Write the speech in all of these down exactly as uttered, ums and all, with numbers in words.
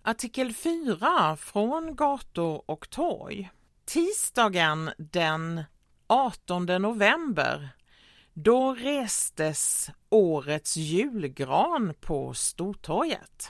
Artikel fyra från gator och torg. Tisdagen den artonde november, då restes årets julgran på Stortorget.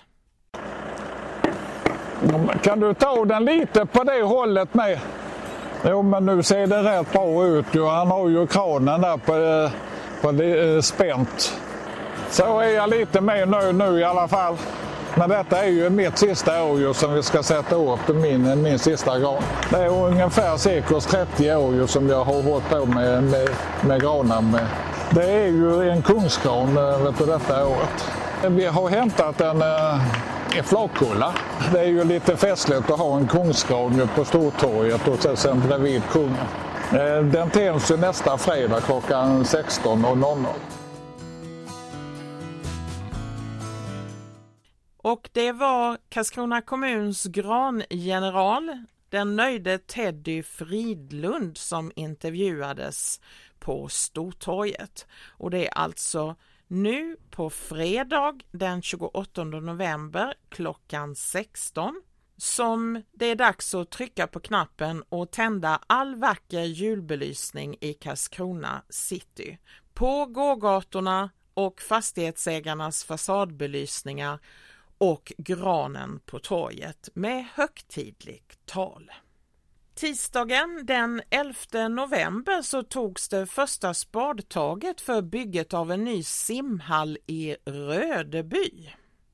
Kan du ta den lite på det hållet med? Jo, men nu ser det rätt bra ut. Han har ju kranen där på, på det, spänt. Så är jag lite mer nöjd nu i alla fall. Men detta är ju mitt sista år ju som vi ska sätta upp min, min sista gran. Det är ungefär säkert trettio år ju som jag har hållit på med, med, med granen med. Det är ju en kungsgran vet du, detta året. Vi har hämtat en i Flakkulla. Det är ju lite festligt att ha en kungsgran på Stortorget och sen bredvid kungen. Den tänds ju nästa fredag klockan sexton noll noll. Och det var Karlskrona kommuns grangeneral, den nöjde Teddy Fridlund, som intervjuades på Stortorget. Och det är alltså nu på fredag den tjugoåttonde november klockan sexton som det är dags att trycka på knappen och tända all vacker julbelysning i Karlskrona city. På gågatorna och fastighetsägarnas fasadbelysningar och granen på torget med högtidligt tal. Tisdagen den elfte november så togs det första spadtaget för bygget av en ny simhall i Rödeby.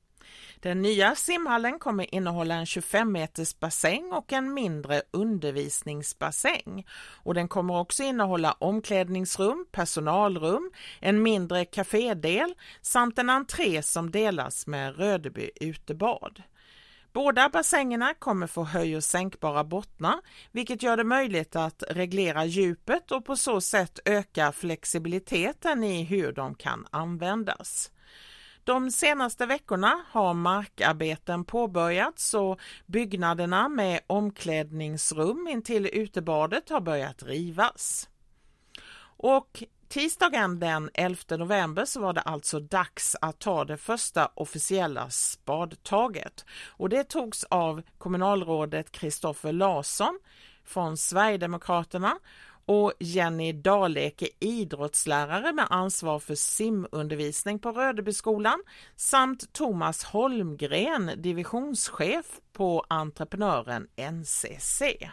Den nya simhallen kommer innehålla en tjugofem meters bassäng och en mindre undervisningsbassäng. Och den kommer också innehålla omklädningsrum, personalrum, en mindre kafédel samt en entré som delas med Rödeby utebad. Båda bassängerna kommer få höj- och sänkbara bottnar, vilket gör det möjligt att reglera djupet och på så sätt öka flexibiliteten i hur de kan användas. De senaste veckorna har markarbeten påbörjats och byggnaderna med omklädningsrum intill utebadet har börjat rivas. Och tisdagen den elfte november så var det alltså dags att ta det första officiella spadtaget. Och det togs av kommunalrådet Kristoffer Larsson från Sverigedemokraterna och Jenny Daleke, idrottslärare med ansvar för simundervisning på Rödebyskolan, samt Thomas Holmgren, divisionschef på entreprenören N C C.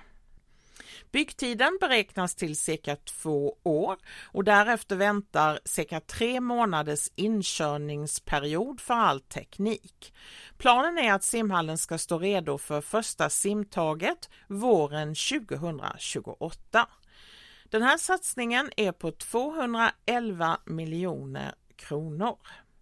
Byggtiden beräknas till cirka två år och därefter väntar cirka tre månaders inkörningsperiod för all teknik. Planen är att simhallen ska stå redo för första simtaget våren tjugohundratjugoåtta. Den här satsningen är på tvåhundraelva miljoner kronor.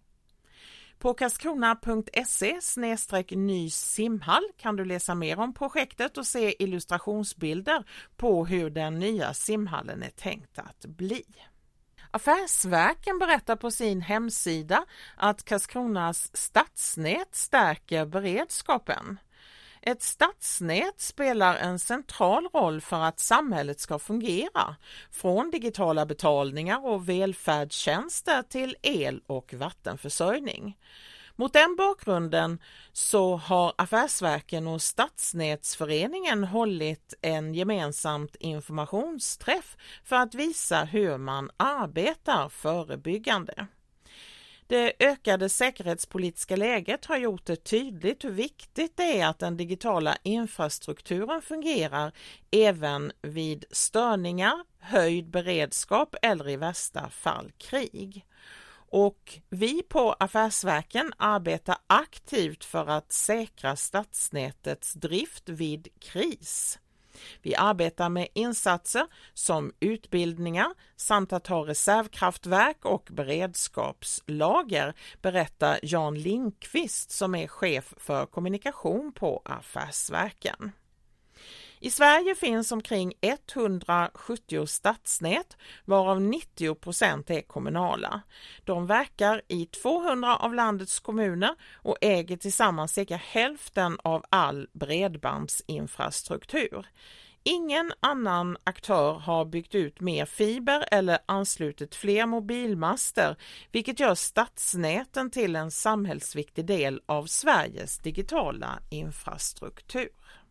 På karlskrona punkt se snedstreck ny simhall kan du läsa mer om projektet och se illustrationsbilder på hur den nya simhallen är tänkt att bli. Affärsverken berättar på sin hemsida att Karlskronas stadsnät stärker beredskapen. Ett stadsnät spelar en central roll för att samhället ska fungera, från digitala betalningar och välfärdstjänster till el- och vattenförsörjning. Mot den bakgrunden så har Affärsverken och Stadsnätsföreningen hållit en gemensamt informationsträff för att visa hur man arbetar förebyggande. Det ökade säkerhetspolitiska läget har gjort det tydligt hur viktigt det är att den digitala infrastrukturen fungerar även vid störningar, höjd beredskap eller i värsta fall krig. Och vi på Affärsverken arbetar aktivt för att säkra stadsnätets drift vid kris. Vi arbetar med insatser som utbildningar samt att ha reservkraftverk och beredskapslager, berättar Jan Lindqvist som är chef för kommunikation på Affärsverken. I Sverige finns omkring etthundrasjuttio stadsnät, varav nittio procent är kommunala. De verkar i tvåhundra av landets kommuner och äger tillsammans cirka hälften av all bredbandsinfrastruktur. Ingen annan aktör har byggt ut mer fiber eller anslutit fler mobilmaster, vilket gör stadsnäten till en samhällsviktig del av Sveriges digitala infrastruktur.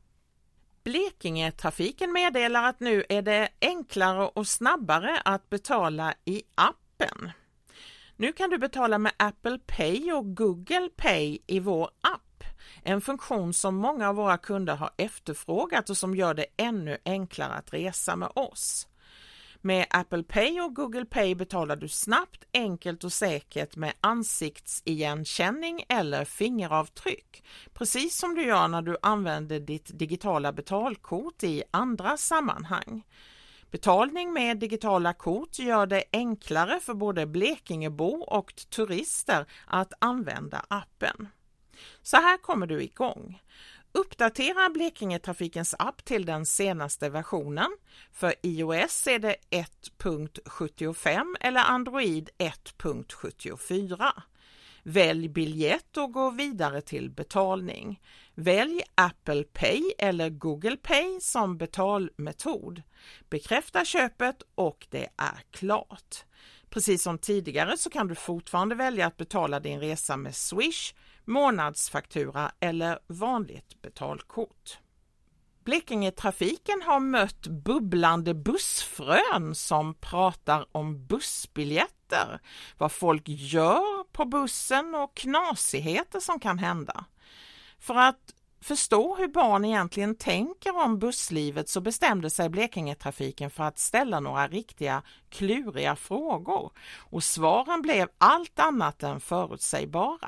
Blekingetrafiken meddelar att nu är det enklare och snabbare att betala i appen. Nu kan du betala med Apple Pay och Google Pay i vår app. En funktion som många av våra kunder har efterfrågat och som gör det ännu enklare att resa med oss. Med Apple Pay och Google Pay betalar du snabbt, enkelt och säkert med ansiktsigenkänning eller fingeravtryck. Precis som du gör när du använder ditt digitala betalkort i andra sammanhang. Betalning med digitala kort gör det enklare för både Blekingebor och turister att använda appen. Så här kommer du igång. Uppdatera Blekingetrafikens app till den senaste versionen. För iOS är det ett punkt sjuttiofem eller Android ett punkt sjuttiofyra. Välj biljett och gå vidare till betalning. Välj Apple Pay eller Google Pay som betalmetod. Bekräfta köpet och det är klart. Precis som tidigare så kan du fortfarande välja att betala din resa med Swish, månadsfaktura eller vanligt betalkort. Blekingetrafiken har mött bubblande bussfrön som pratar om bussbiljetter, vad folk gör på bussen och knasigheter som kan hända. För att förstå hur barn egentligen tänker om busslivet så bestämde sig Blekingetrafiken för att ställa några riktiga kluriga frågor och svaren blev allt annat än förutsägbara.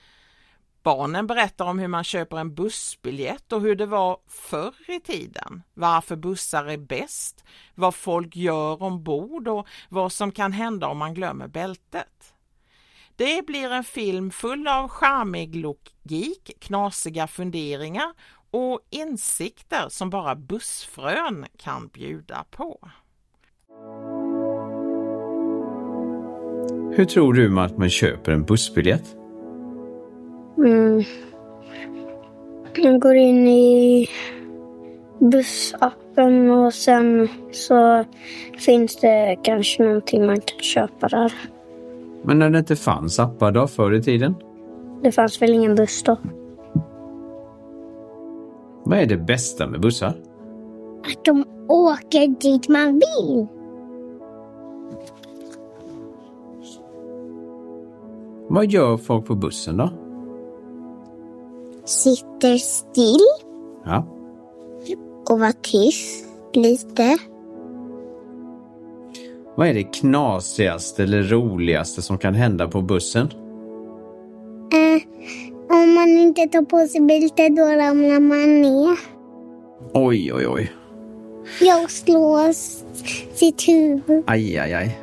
Barnen berättar om hur man köper en bussbiljett och hur det var förr i tiden, varför bussar är bäst, vad folk gör ombord och vad som kan hända om man glömmer bältet. Det blir en film full av charmig logik, knasiga funderingar och insikter som bara bussfrön kan bjuda på. Hur tror du att man köper en bussbiljett? Mm. Man går in i bussappen och sen så finns det kanske någonting man kan köpa där. Men när det inte fanns appar då förr i tiden? Det fanns väl ingen buss då? Vad är det bästa med bussar? Att de åker dit man vill. Vad gör folk på bussen då? Sitter still. Ja. Och var tyst lite. Vad är det knasigaste eller roligaste som kan hända på bussen? Eh, om man inte tar på sig bälte då ramlar man ner. Oj, oj, oj. Jag slår sitt huvud. Aj, aj, aj.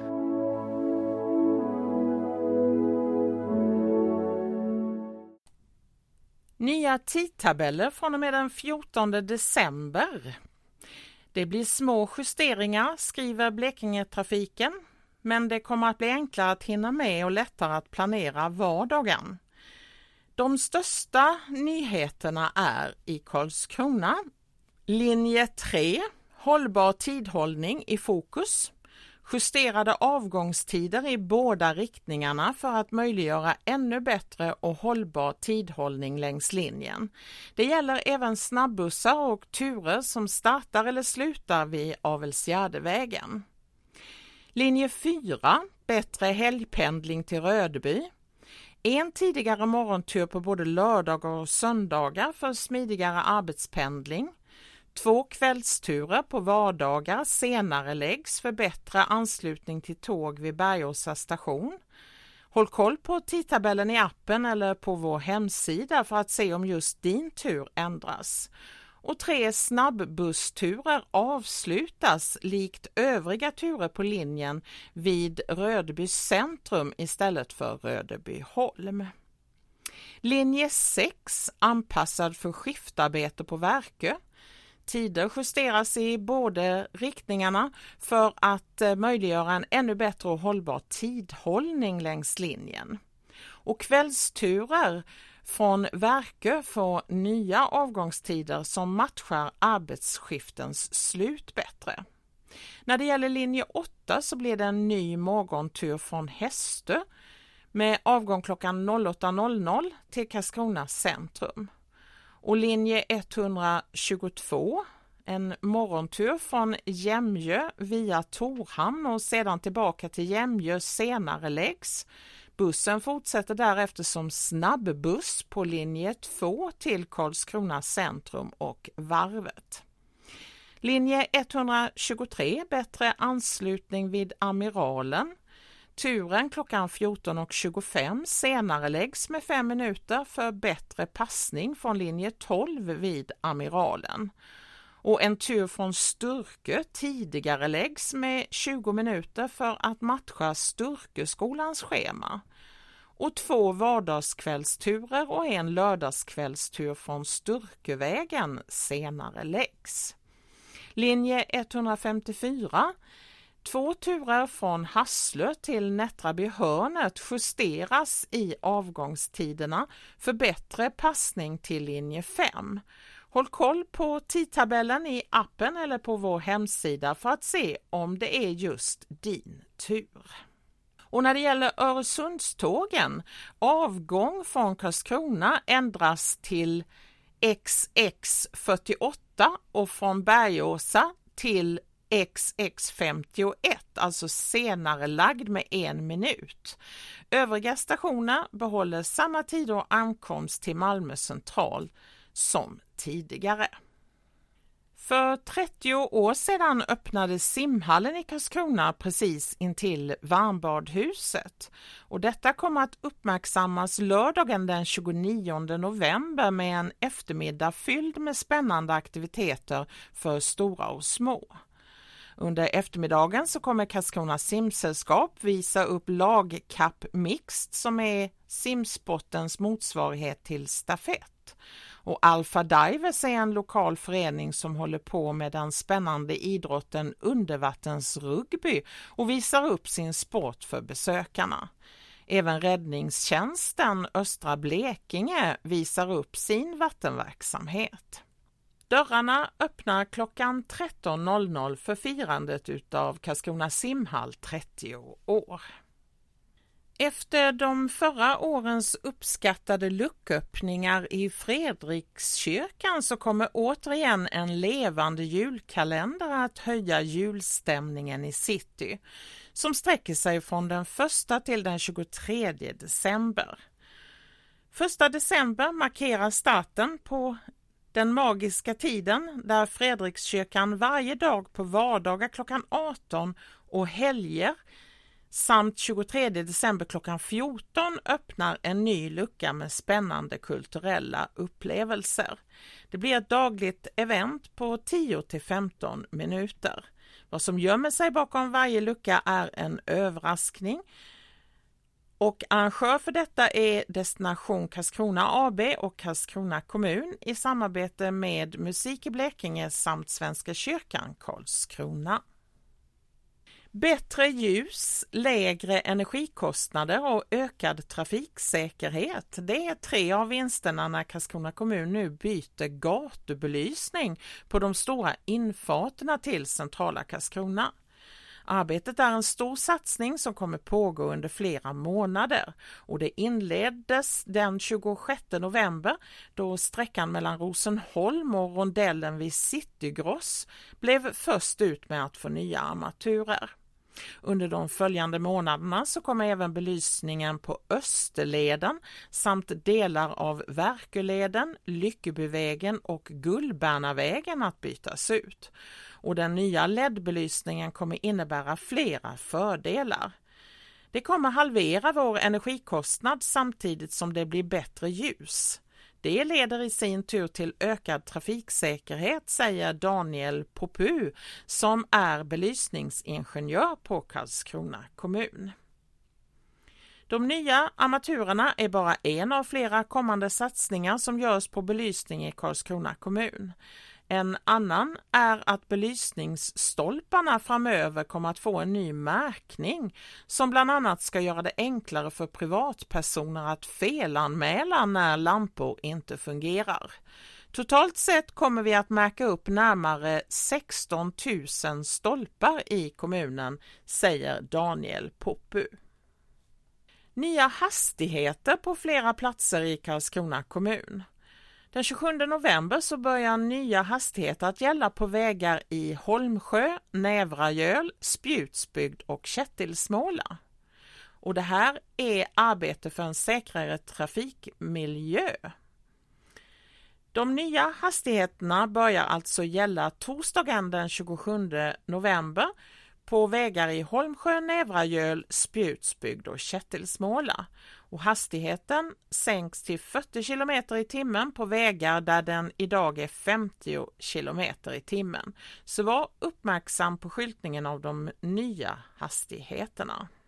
Nya tidtabeller från och med den fjortonde december. Det blir små justeringar, skriver Blekingetrafiken, men det kommer att bli enklare att hinna med och lättare att planera vardagen. De största nyheterna är i Karlskrona. Linje tre, hållbar tidhållning i fokus. Justerade avgångstider i båda riktningarna för att möjliggöra ännu bättre och hållbar tidhållning längs linjen. Det gäller även snabbbussar och turer som startar eller slutar vid Avelsgärdevägen. Linje fyra, bättre helgpendling till Rödeby. En tidigare morgontur på både lördagar och söndagar för smidigare arbetspendling. Två kvällsturer på vardagar senare läggs för bättre anslutning till tåg vid Bergåsa station. Håll koll på tidtabellen i appen eller på vår hemsida för att se om just din tur ändras. Och tre snabbbussturer avslutas likt övriga turer på linjen vid Rödeby centrum istället för Rödebyholm. Linje sex, anpassad för skiftarbete på Verkö. Tider justeras i båda riktningarna för att möjliggöra en ännu bättre och hållbar tidhållning längs linjen. Och kvällsturer från Verkö får nya avgångstider som matchar arbetsskiftens slut bättre. När det gäller linje åtta så blir det en ny morgontur från Hästö med avgång klockan åtta noll noll till Karlskrona centrum. Och linje etthundratjugotvå, en morgontur från Jämjö via Torhamn och sedan tillbaka till Jämjö senare läggs. Bussen fortsätter därefter som snabbbuss på linje två till Karlskrona centrum och Varvet. Linje etthundratjugotre, bättre anslutning vid Amiralen. Turen klockan fjorton tjugofem senare läggs med fem minuter för bättre passning från linje tolv vid Amiralen. Och en tur från Sturkö tidigare läggs med tjugo minuter för att matcha Sturköskolans schema. Och två vardagskvällsturer och en lördagskvällstur från Sturkövägen senare läggs. Linje etthundrafemtiofyra, två turer från Hasslö till Nättraby-hörnet justeras i avgångstiderna för bättre passning till linje fem. Håll koll på tidtabellen i appen eller på vår hemsida för att se om det är just din tur. Och när det gäller Öresundstågen, avgång från Karlskrona ändras till X X fyrtioåtta och från Bergåsa till X X femtioett, alltså senare lagd med en minut. Övriga stationer behåller samma tid och ankomst till Malmö central som tidigare. För trettio år sedan öppnade simhallen i Karlskrona precis intill Varmbadhuset. Och detta kommer att uppmärksammas lördagen den tjugonionde november med en eftermiddag fylld med spännande aktiviteter för stora och små. Under eftermiddagen så kommer Karlskrona simsällskap visa upp lagkapp mixed som är simsportens motsvarighet till stafett. Och Alpha Divers är en lokal förening som håller på med den spännande idrotten undervattensrugby och visar upp sin sport för besökarna. Även räddningstjänsten Östra Blekinge visar upp sin vattenverksamhet. Dörrarna öppnar klockan tretton noll noll för firandet utav Karlskrona simhall trettio år. Efter de förra årens uppskattade lucköppningar i Fredrikskyrkan så kommer återigen en levande julkalender att höja julstämningen i city, som sträcker sig från den första till den tjugotredje december. Första december markerar starten på den magiska tiden där Fredrikskyrkan varje dag på vardagar klockan arton och helger samt tjugotredje december klockan fjorton öppnar en ny lucka med spännande kulturella upplevelser. Det blir ett dagligt event på tio till femton minuter. Vad som gömmer sig bakom varje lucka är en överraskning. Och arrangör för detta är Destination Karlskrona A B och Karlskrona kommun i samarbete med Musik i Blekinge samt Svenska kyrkan Karlskrona. Bättre ljus, lägre energikostnader och ökad trafiksäkerhet. Det är tre av vinsterna när Karlskrona kommun nu byter gatubelysning på de stora infarterna till centrala Karlskrona. Arbetet är en stor satsning som kommer pågå under flera månader och det inleddes den tjugosjätte november då sträckan mellan Rosenholm och rondellen vid Citygross blev först ut med att få nya armaturer. Under de följande månaderna så kommer även belysningen på Österleden samt delar av Verköleden, Lyckebyvägen och Gullbernavägen att bytas ut. Och den nya L E D-belysningen kommer innebära flera fördelar. Det kommer halvera vår energikostnad samtidigt som det blir bättre ljus. Det leder i sin tur till ökad trafiksäkerhet, säger Daniel Popu som är belysningsingenjör på Karlskrona kommun. De nya armaturerna är bara en av flera kommande satsningar som görs på belysning i Karlskrona kommun. En annan är att belysningsstolparna framöver kommer att få en ny märkning som bland annat ska göra det enklare för privatpersoner att felanmäla när lampor inte fungerar. Totalt sett kommer vi att märka upp närmare sexton tusen stolpar i kommunen, säger Daniel Poppu. Nya hastigheter på flera platser i Karlskrona kommun. Den tjugosjunde november så börjar nya hastigheter att gälla på vägar i Holmsjö, Nävragöl, Spjutsbygd och Kättilsmåla. Och det här är arbete för en säkrare trafikmiljö. De nya hastigheterna börjar alltså gälla torsdagen den tjugosjunde november på vägar i Holmsjö, Nävragöl, Spjutsbygd och Kättilsmåla. Och hastigheten sänks till fyrtio kilometer i timmen på vägar där den idag är femtio kilometer i timmen. Så var uppmärksam på skyltningen av de nya hastigheterna.